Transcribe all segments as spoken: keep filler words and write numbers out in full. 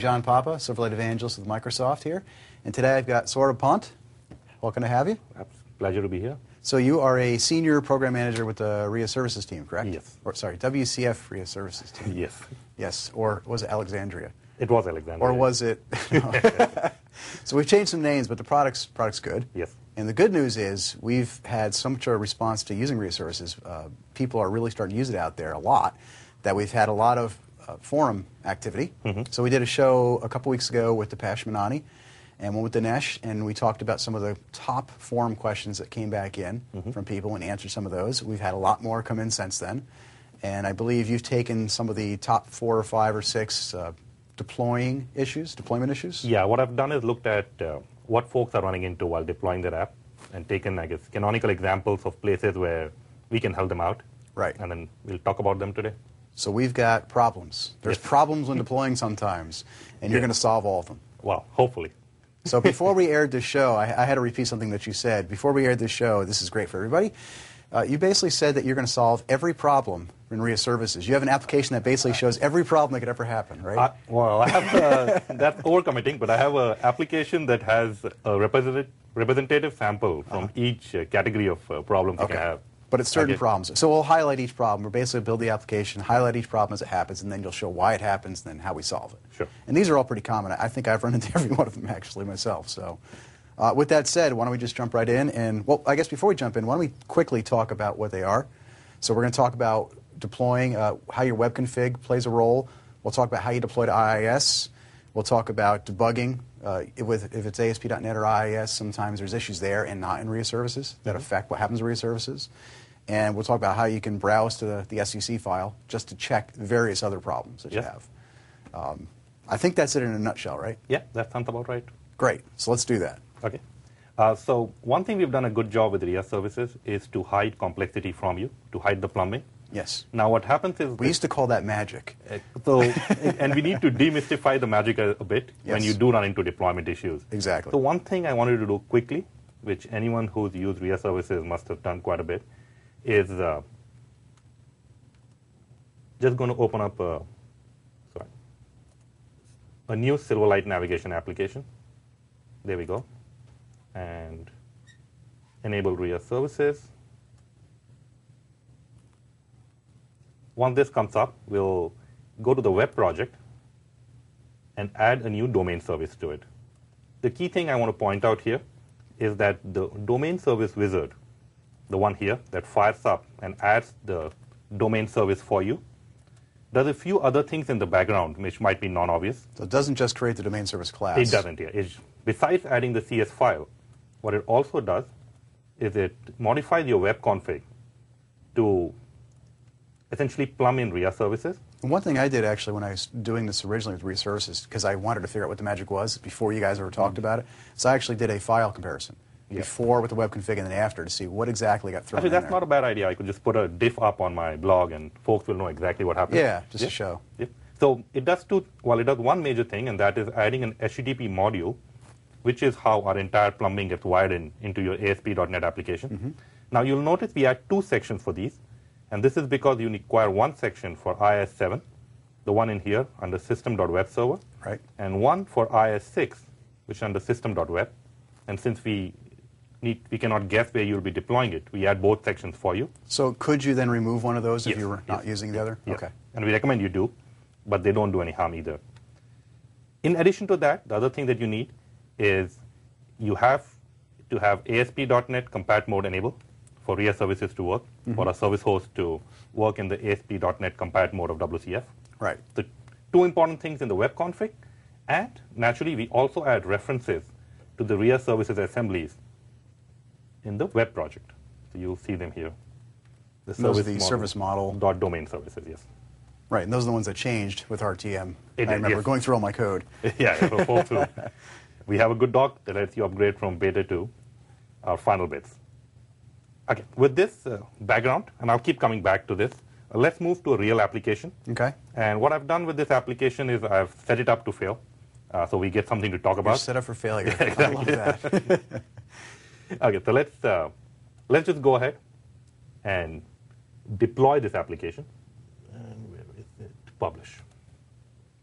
John Papa, Silverlight Evangelist with Microsoft here. And today I've got Saurabh Pant. Welcome to have you. Pleasure to be here. So you are a senior program manager with the R I A Services team, correct? Yes. Or sorry, W C F R I A Services team. Yes. Yes. Or was it Alexandria? It was Alexandria. Or was it? No. So we've changed some names, but the product's product's good. Yes. And the good news is we've had so much of a response to using R I A Services. Uh, people are really starting to use it out there a lot. That we've had a lot of uh, forum activity. Mm-hmm. So we did a show a couple weeks ago with Deepesh Manani and one with Dinesh, and we talked about some of the top forum questions that came back in mm-hmm. from people and answered some of those. We've had a lot more come in since then. And I believe you've taken some of the top four or five or six uh, deploying issues, deployment issues? Yeah, what I've done is looked at uh, what folks are running into while deploying their app and taken, I guess, canonical examples of places where we can help them out. Right. And then we'll talk about them today. So we've got problems. There's yes. problems when deploying sometimes, and you're yes. going to solve all of them. Well, hopefully. So before we aired this show, I, I had to repeat something that you said. Before we aired this show, this is great for everybody, uh, you basically said that you're going to solve every problem in R I A Services. You have an application that basically shows every problem that could ever happen, right? Uh, well, I have, uh, that's overcommitting, but I have an application that has a representative, representative sample from uh-huh. each uh, category of uh, problems okay. you can have. But it's certain problems. So we'll highlight each problem. We'll basically build the application, highlight each problem as it happens, and then you'll show why it happens and then how we solve it. Sure. And these are all pretty common. I think I've run into every one of them, actually, myself. So uh, with that said, why don't we just jump right in? And, well, I guess before we jump in, why don't we quickly talk about what they are? So we're going to talk about deploying, uh, how your web config plays a role. We'll talk about how you deploy to I I S. We'll talk about debugging. Uh, with, if it's A S P dot net or I I S, sometimes there's issues there and not in R I A Services that affect what happens in R I A Services. And we'll talk about how you can browse to the, the S E C file just to check various other problems that yes. you have. Um, I think that's it in a nutshell, right? Yeah, that sounds about right. Great. So let's do that. Okay. Uh, so one thing we've done a good job with R I A Services is to hide complexity from you, to hide the plumbing. Yes. Now what happens is... We used to call that magic. Uh, so, and we need to demystify the magic a, a bit yes. when you do run into deployment issues. Exactly. So one thing I wanted to do quickly, which anyone who's used R I A Services must have done quite a bit, is uh, just going to open up a, sorry, a new Silverlight navigation application. There we go. And enable R I A Services. Once this comes up, we'll go to the web project and add a new domain service to it. The key thing I want to point out here is that the domain service wizard, the one here that fires up and adds the domain service for you, does a few other things in the background which might be non-obvious. So it doesn't just create the domain service class. It doesn't, yeah. It's, besides adding the C S file, what it also does is it modifies your web config to essentially plumb in R I A Services. One thing I did actually when I was doing this originally with R I A Services, because I wanted to figure out what the magic was before you guys ever talked mm-hmm. about it, so I actually did a file comparison. Yeah. Before with the web config and then after to see what exactly got thrown Actually, in that's there. not a bad idea. I could just put a diff up on my blog and folks will know exactly what happened. Yeah, just yeah. to show. Yeah. So it does two, well, it does one major thing, and that is adding an H T T P module, which is how our entire plumbing gets wired in into your A S P dot net application. Mm-hmm. Now you'll notice we add two sections for these, and this is because you require one section for I I S seven, the one in here under system dot web server, right, and one for I I S six, which is under system dot web. And since we Need, we cannot guess where you'll be deploying it, we add both sections for you. So could you then remove one of those yes, if you were not yes. using the other? Yes. Okay. And we recommend you do, but they don't do any harm either. In addition to that, the other thing that you need is you have to have A S P dot net compat mode enabled for R I A Services to work, mm-hmm. for a service host to work in the A S P dot net compat mode of W C F. Right. The two important things in the web config, and naturally we also add references to the R I A Services assemblies in the web project. So you'll see them here. The those service are the model, service model. Dot domain services, yes. Right, and those are the ones that changed with R T M. It I did, remember yes. going through all my code. yeah, for folks who, we have a good doc that lets you upgrade from beta to our final bits. Okay, with this uh, background, and I'll keep coming back to this, uh, let's move to a real application. Okay. And what I've done with this application is I've set it up to fail, uh, so we get something to talk about. You're set up for failure. Yeah, exactly. I love that. Okay, so let's uh, let's just go ahead and deploy this application. And where is it? Publish.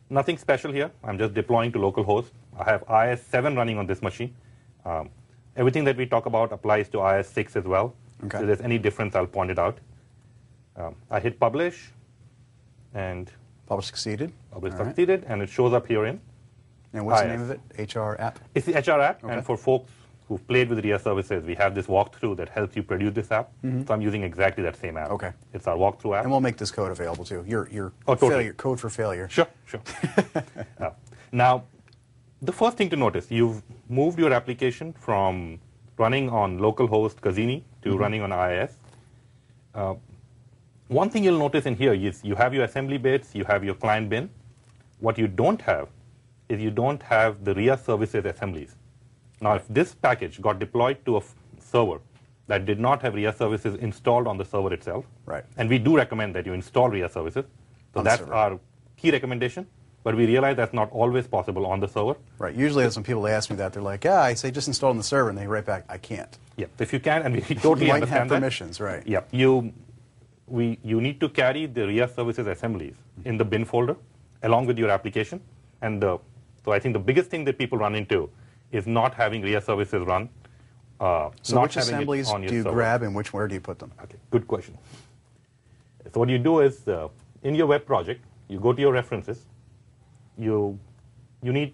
Nothing special here. I'm just deploying to localhost. I have I S seven running on this machine. Um, everything that we talk about applies to I S six as well. Okay. So if there's any difference, I'll point it out. Um, I hit publish, and Publish succeeded. publish All right. succeeded, and it shows up here in. And what's the I S. name of it? H R app? It's the H R app, Okay. and for folks who've played with R I A services, we have this walkthrough that helps you produce this app. So I'm using exactly that same app. Okay. It's our walkthrough app. And we'll make this code available too. Your, your Oh, totally. failure, code for failure. Sure, sure. Uh, now, the first thing to notice, you've moved your application from running on localhost Kazini to Mm-hmm. running on I I S. Uh, one thing you'll notice in here is you have your assembly bits, you have your client bin. What you don't have is you don't have the R I A services assemblies. Now, if this package got deployed to a f- server that did not have R I A services installed on the server itself, Right. and we do recommend that you install R I A services, so On the that's server. our key recommendation, but we realize that's not always possible on the server. Right. Usually that's when people ask me that. They're like, yeah, I say just install on the server, and they write back, I can't. Yeah, if you can, and we totally You might understand have that. permissions, right. Yeah, you, we, you need to carry the R I A services assemblies in the bin folder along with your application. And the, so I think the biggest thing that people run into is not having R I A services run. Uh, So not which having it assemblies on your do you server. grab, and which where do you put them? Okay, good question. So what you do is, uh, in your web project, you go to your references. You, you need,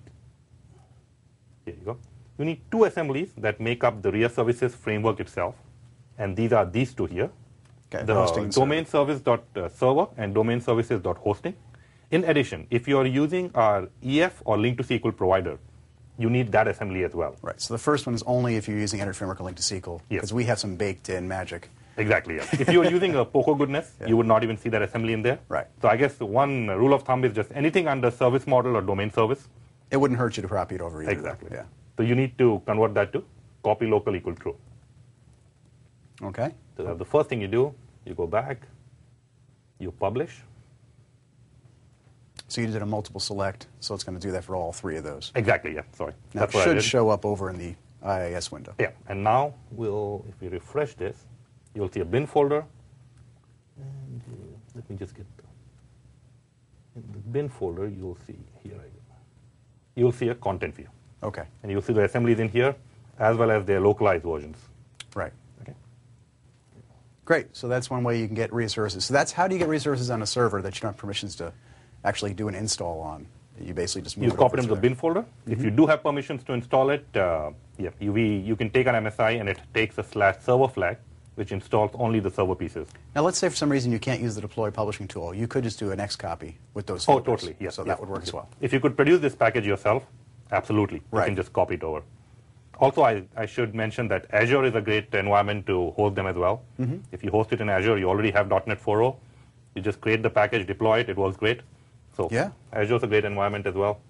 here you go. You need two assemblies that make up the R I A services framework itself, and these are these two here. Okay, The hosting and domain service dot server and domain services dot hosting. In addition, if you are using our E F or link to S Q L provider, you need that assembly as well. Right. So the first one is only if you're using Enter Framework or Link to S Q L, Yes. because we have some baked-in magic. Exactly. Yeah. If you were using a Poco goodness, Yeah. you would not even see that assembly in there. Right. So I guess one rule of thumb is just anything under service model or domain service. It wouldn't hurt you to copy it over either. Exactly. Yeah. So you need to convert that to copy local equal true. Okay. So that's the first thing you do. You go back. You publish. So you did a multiple select, so it's going to do that for all three of those. Exactly. Yeah. Sorry. Now That's it what I should did. show up over in the I I S window. Yeah. And now we'll, if we refresh this, you'll see a bin folder. And uh, let me just get the, in the bin folder. You'll see here. I go. You'll see a content view, Okay. and you'll see the assemblies in here, as well as their localized versions. Right. Okay. Great. So that's one way you can get resources. So that's how do you get resources on a server that you don't have permissions to actually do an install on? You basically just move You it copy over them to to the there. bin folder. If you do have permissions to install it, uh, yeah, you, we, you can take an M S I and it takes a slash server flag, which installs only the server pieces. Now, let's say for some reason you can't use the deploy publishing tool. You could just do an Xcopy with those Oh, folders. totally. Yes. So yes, that would work as yes. well. If you could produce this package yourself, absolutely. You Right. can just copy it over. Also, I, I should mention that Azure is a great environment to host them as well. Mm-hmm. If you host it in Azure, you already have .NET four point oh. You just create the package, deploy it, it works great. So Yeah. Azure is a great environment as well.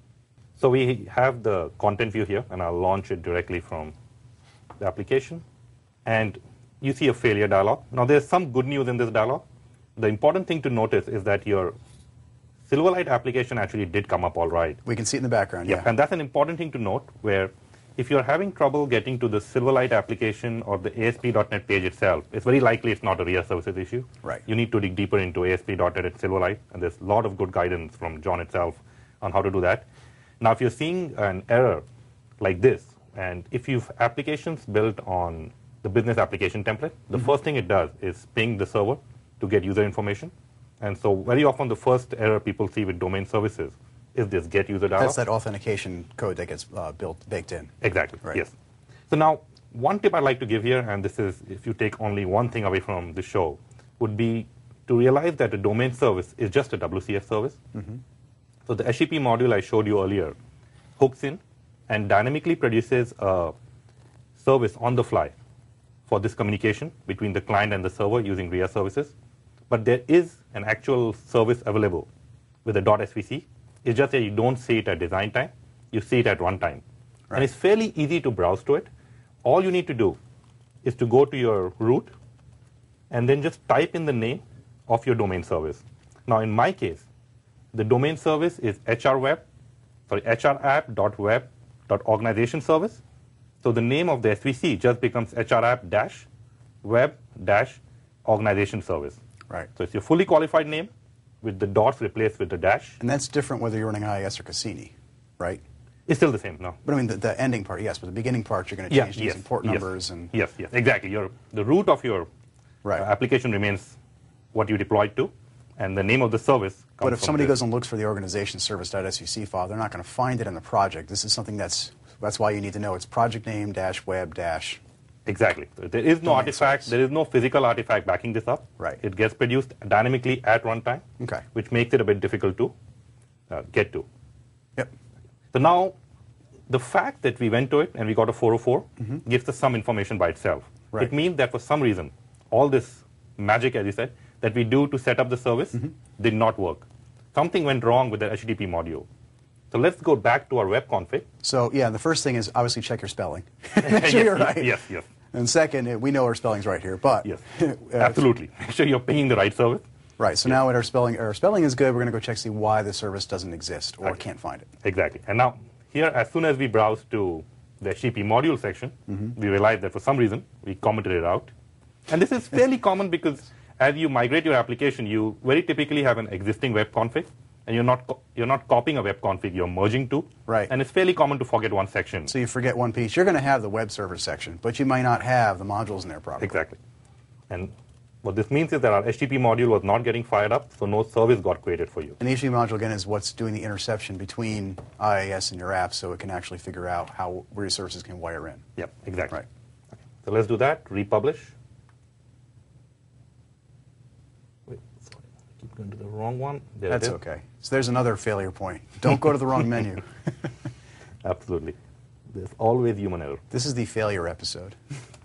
So we have the content view here, and I'll launch it directly from the application. And you see a failure dialog. Now, there's some good news in this dialog. The important thing to notice is that your Silverlight application actually did come up all right. We can see it in the background, yeah. And that's an important thing to note, where if you're having trouble getting to the Silverlight application or the A S P dot net page itself, it's very likely it's not a R I A services issue. Right. You need to dig deeper into A S P dot net at Silverlight, and there's a lot of good guidance from John itself on how to do that. Now, if you're seeing an error like this, and if you've applications built on the business application template, the Mm-hmm. first thing it does is ping the server to get user information. And so very often the first error people see with domain services is this get user dialog. That's that authentication code that gets uh, built, baked in. Exactly, Right. yes. So now, one tip I'd like to give here, and this is if you take only one thing away from the show, would be to realize that a domain service is just a W C S service. Mm-hmm. So the H T T P module I showed you earlier hooks in and dynamically produces a service on the fly for this communication between the client and the server using R I A services. But there is an actual service available with a .svc. It's just that you don't see it at design time. You see it at runtime. Right. And it's fairly easy to browse to it. All you need to do is to go to your root and then just type in the name of your domain service. Now, in my case, the domain service is hrweb, sorry, hrapp.web.organization service. So the name of the S V C just becomes hrapp-web-organization service. Right. So it's your fully qualified name, with the dots replaced with the dash. And that's different whether you're running I I S or Cassini, right? It's still the same, no? But I mean, the, the ending part, yes, but the beginning part, you're going to Yeah, change yes, using port yes, numbers and yes, yes, exactly. Your the root of your Right. uh, application remains what you deployed to, and the name of the service comes But if from somebody this. goes and looks for the organization service.svc file, they're not going to find it in the project. This is something that's that's why you need to know it's project name dash web dash. Exactly. So there is no Domain artifact, service. there is no physical artifact backing this up. Right. It gets produced dynamically at runtime, Okay. which makes it a bit difficult to uh, get to. Yep. So now, the fact that we went to it and we got a four oh four Mm-hmm. gives us some information by itself. Right. It means that for some reason, all this magic, as you said, that we do to set up the service Mm-hmm. did not work. Something went wrong with the H T T P module. So let's go back to our web config. So yeah, the first thing is obviously check your spelling. Make sure yes, you're right. yes, yes, And second, uh, we know our spelling's right here, but yes. uh, Absolutely. Make sure you're pinging the right service. Right. So now, when our spelling our spelling is good, we're going to go check see why the service doesn't exist or Okay. can't find it. Exactly. And now, here, as soon as we browse to the H T T P module section, Mm-hmm. we realize that for some reason, we commented it out. And this is fairly common because as you migrate your application, you very typically have an existing web config, and you're not co- you're not copying a web config, you're merging to. Right. And it's fairly common to forget one section. So you forget one piece. You're going to have the web server section, but you might not have the modules in there properly. Exactly. And what this means is that our H T T P module was not getting fired up, so no service got created for you. And the H T T P module, again, is what's doing the interception between I I S and your app so it can actually figure out how where your services can wire in. Yep, exactly. Right. Okay. So let's do that, republish. Wait, sorry, I keep going to the wrong one. There That's it is. okay. So there's another failure point. Don't go to the wrong menu. Absolutely. There's always human error. This is the failure episode.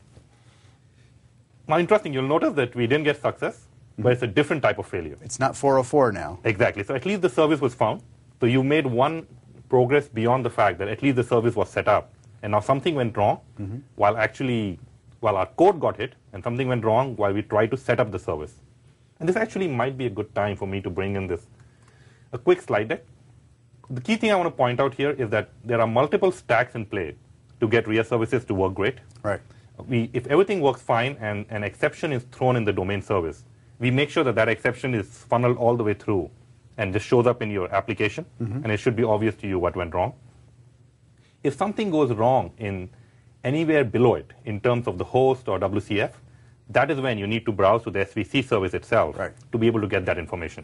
Now, interesting, you'll notice that we didn't get success, but it's a different type of failure. It's not four oh four now. Exactly. So at least the service was found. So you made one progress beyond the fact that at least the service was set up. And now something went wrong Mm-hmm. while actually, while our code got hit, and something went wrong while we tried to set up the service. And this actually might be a good time for me to bring in this, a quick slide deck. The key thing I want to point out here is that there are multiple stacks in play to get R I A services to work great. Right. We, if everything works fine and an exception is thrown in the domain service, we make sure that that exception is funneled all the way through and just shows up in your application, Mm-hmm. and it should be obvious to you what went wrong. If something goes wrong in anywhere below it, in terms of the host or W C F, that is when you need to browse to the S V C service itself Right. to be able to get that information.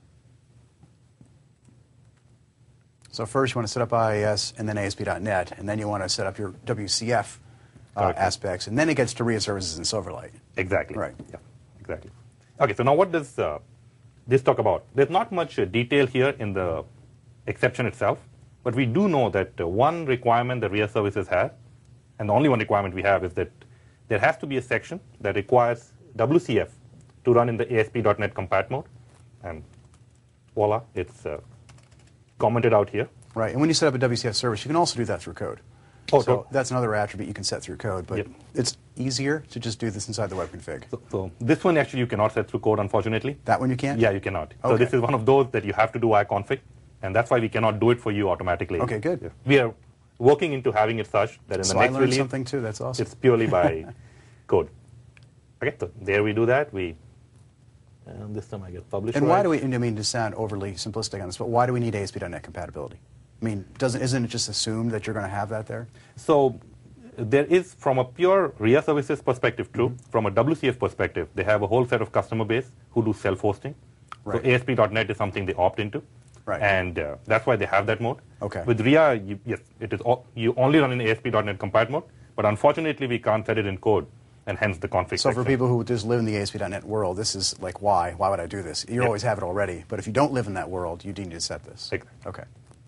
So first you want to set up I I S and then A S P dot net, and then you want to set up your W C F uh, Correct. aspects, and then it gets to R I A services in Silverlight. Exactly. Right. Yeah, exactly. Okay, so now what does uh, this talk about? There's not much uh, detail here in the exception itself, but we do know that uh, one requirement that R I A services have, and the only one requirement we have, is that there has to be a section that requires W C F to run in the A S P dot net compat mode, and voila, it's uh, commented out here. Right. And when you set up a W C F service, you can also do that through code. Oh, so sure. that's another attribute you can set through code, but Yep. it's easier to just do this inside the web config. So, so this one actually you cannot set through code, unfortunately. That one you can't? Yeah, you cannot. So Okay. this is one of those that you have to do iconfig, and that's why we cannot do it for you automatically. Okay, good. Yeah. We are working into having it such that in So the I next learned release, something too. That's awesome. it's purely by code. Okay, so there we do that. We and this time I get published. And why right. do we, and I mean to sound overly simplistic on this, but why do we need A S P dot net compatibility? I mean, doesn't, isn't it just assumed that you're going to have that there? So there is, from a pure R I A services perspective, true. Mm-hmm. From a W C F perspective, they have a whole set of customer base who do self-hosting. Right. So A S P dot net is something they opt into. Right. And uh, that's why they have that mode. Okay. With R I A, you, yes, it is all, you only run in A S P dot net compat mode, but unfortunately we can't set it in code, and hence the config So for section. people who just live in the A S P dot net world, this is like, why? Why would I do this? You Yep. always have it already, but if you don't live in that world, you do need to set this. Exactly. Okay.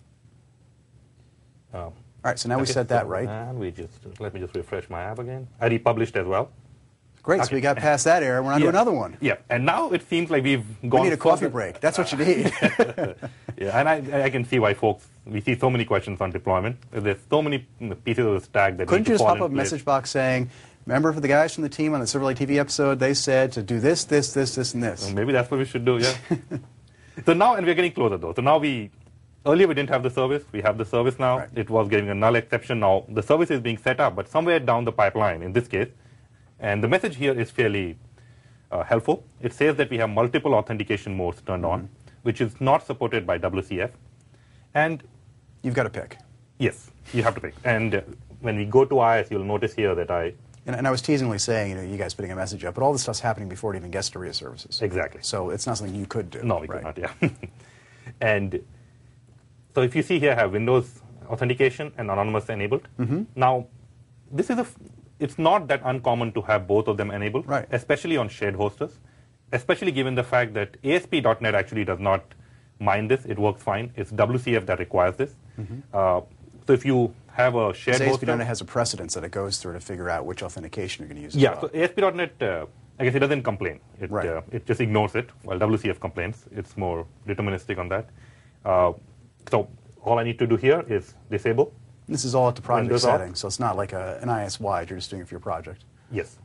Um, All right, so now we okay, set that so- right. And we just, let me just refresh my app again. I republished as well. Great, so okay. we got past that error, we're on to Yeah. another one. Yeah, and now it seems like we've We gone need a coffee further- break. That's what you need. Yeah, and I, I can see why folks, we see so many questions on deployment. There's so many pieces of the stack that Couldn't need you to just fall pop in up a place. message box saying, remember for the guys from the team on the Silverlight T V episode, they said to do this, this, this, this, and this. Well, maybe that's what we should do, yeah. So now, and we're getting closer though. So now we, earlier we didn't have the service. We have the service now. Right. It was getting a null exception. Now the service is being set up, but somewhere down the pipeline in this case. And the message here is fairly uh, helpful. It says that we have multiple authentication modes turned Mm-hmm. on. which is not supported by W C F. And You've got to pick. yes, you have to pick. And uh, when we go to I I S, you'll notice here that I And, and I was teasingly saying, you know, you guys putting a message up, but all this stuff's happening before it even gets to R I A services. Exactly. So it's not something you could do. No, we right? could not, yeah. And so if you see here, I have Windows authentication and anonymous enabled. Mm-hmm. Now, this is a, f- it's not that uncommon to have both of them enabled, Right. especially on shared hosters, especially given the fact that A S P dot net actually does not mind this. It works fine. It's W C F that requires this. Mm-hmm. Uh, so if you have a shared A S P dot hoster, net has a precedence that it goes through to figure out which authentication you're going to use. as yeah, well. so A S P dot net, uh, I guess it doesn't complain. It, Right. uh, it just ignores it, while W C F complains. It's more deterministic on that. Uh, so all I need to do here is disable. This is all at the project Windows off. setting, so it's not like a, an I S wide. You're just doing it for your project. Yes.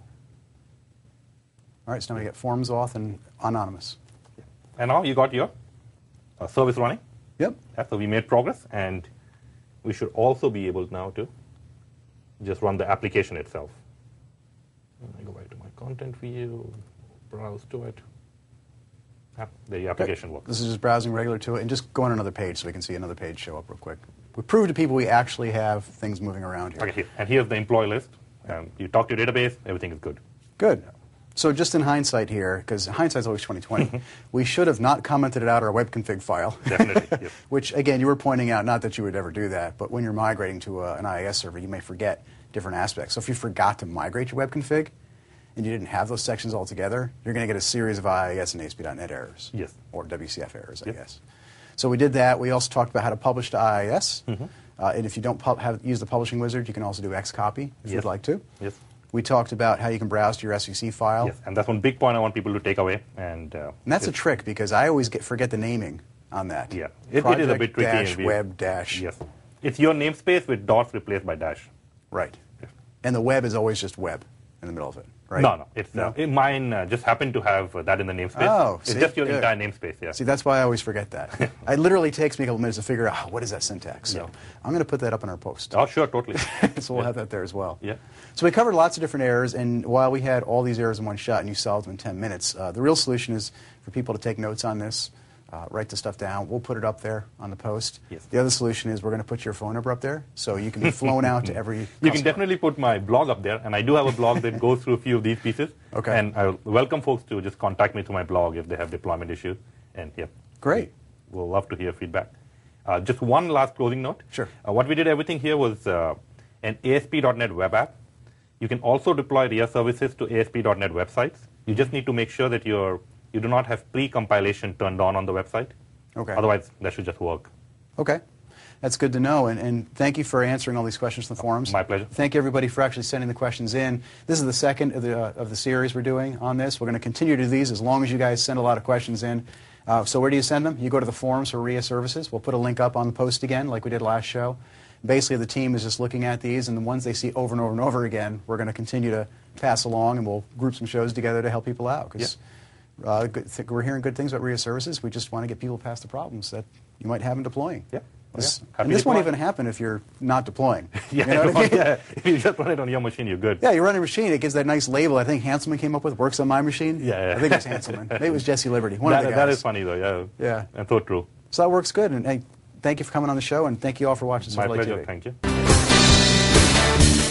All right, so now we get forms auth and anonymous. And now you got your uh, service running. Yep. Yeah, so we made progress, and we should also be able now to just run the application itself. And I go back to my content view, browse to it. Yeah, the application works. This is just browsing regular to it, and just go on another page so we can see another page show up real quick. We prove to people we actually have things moving around here. Okay, here. And here's the employee list. Um, you talk to your database, everything is good. Good. So just in hindsight here, because hindsight's always twenty twenty, we should have not commented it out our web config file. Definitely, yes. Which, again, you were pointing out, not that you would ever do that, but when you're migrating to a, an I I S server, you may forget different aspects. So if you forgot to migrate your web config, and you didn't have those sections all together, you're going to get a series of I I S and A S P dot net errors. Yes. Or W C F errors, I Yep. guess. So we did that. We also talked about how to publish to I I S. Mm-hmm. Uh, and if you don't pub- have, use the publishing wizard, you can also do Xcopy if Yes. you'd like to. Yes. We talked about how you can browse to your S E C file. Yes, and that's one big point I want people to take away. And, uh, And that's a it's- trick because I always get, forget the naming on that. Yeah, it, it is a bit tricky. Dash and we- web dash. Yes. It's your namespace with dots replaced by dash. Right. Yes. And the web is always just web in the middle of it, right? No, no. It's, No? Uh, it, mine uh, just happened to have uh, that in the namespace. Oh, it's see? just your Good. entire namespace, yeah. See, that's why I always forget that. It literally takes me a couple minutes to figure out, oh, what is that syntax? So Yeah. I'm going to put that up in our post. Oh, sure, totally. So we'll Yeah. have that there as well. Yeah. So we covered lots of different errors, and while we had all these errors in one shot and you solved them in ten minutes, uh, the real solution is for people to take notes on this, uh, write the stuff down. We'll put it up there on the post. Yes. The other solution is we're going to put your phone number up there so you can be flown out to every You can customer. definitely put my blog up there, and I do have a blog that goes through a few of these pieces. Okay. And I welcome folks to just contact me through my blog if they have deployment issues. And yeah, Great. we'll love to hear feedback. Uh, just one last closing note. Sure. Uh, what we did everything here was uh, an A S P dot net web app. You can also deploy R I A services to A S P dot net websites. You just need to make sure that you're, you do not have pre-compilation turned on on the website. Okay. Otherwise, that should just work. Okay. That's good to know, and, and thank you for answering all these questions from the forums. My pleasure. Thank you, everybody, for actually sending the questions in. This is the second of the, uh, of the series we're doing on this. We're going to continue to do these as long as you guys send a lot of questions in. Uh, so where do you send them? You go to the forums for R I A services. We'll put a link up on the post again, like we did last show. Basically, the team is just looking at these, and the ones they see over and over and over again, we're going to continue to pass along, and we'll group some shows together to help people out. Because uh, good th- we're hearing good things about R I A services. We just want to get people past the problems that you might have in deploying. Yeah. This, Yeah. Happy and this won't deploying. even happen if you're not deploying. Yeah, You know what I mean? yeah. If you just run it on your machine, you're good. Yeah, you run a machine, it gives that nice label I think Hanselman came up with, works on my machine. Yeah, yeah. I think it was Hanselman. Maybe it was Jesse Liberty, one that, of the guys. that is funny, though, yeah. Yeah. And so true. So that works good. And hey, thank you for coming on the show, and thank you all for watching My Silver Lake pleasure. T V. Thank you.